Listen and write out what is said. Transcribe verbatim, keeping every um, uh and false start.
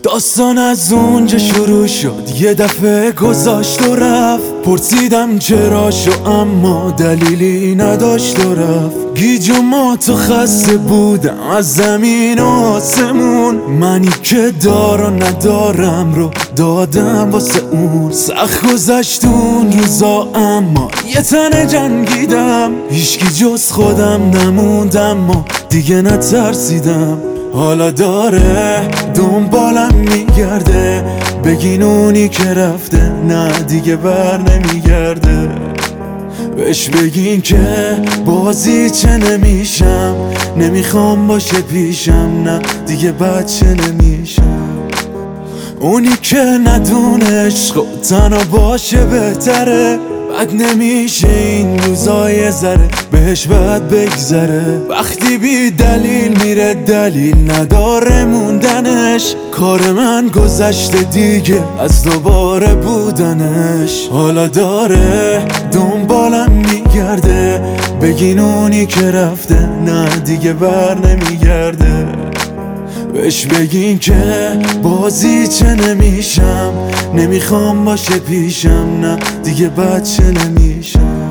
داستان از اونجا شروع شد، یه دفعه گذاشت و رفت. پرسیدم چرا شو، اما دلیلی نداشت و رفت. گیج و مات و خسته بودم از زمین و آسمون. منی که دار و ندارم رو دادم واسه اون. سخت گذشت اون روزا، اما یه تنه جنگیدم. هیچکی جز خودم نموندم و دیگه نترسیدم. حالا داره دنبالم میگرده، بگین اونی که رفته نه دیگه بر نمیگرده. بهش بگین که بازی چه نمیشم، نمیخوام باشه پیشم، نه دیگه بچه نمیشم. اونی که ندونه عشق و تنها باشه بهتره. بد نمیشه این روزای ذره، بهش بد بگذره. وقتی بی دلیل میره دلیل نداره موندنش. کار من گذشته دیگه از دوباره بودنش. حالا داره دنبالم میگرده، بگین اونی که رفته نه دیگه بر نمیگرده. بهش بگین که بازی چه نمیشم، نمیخوام باشه پیشم، نه دیگه بچه نمیشم.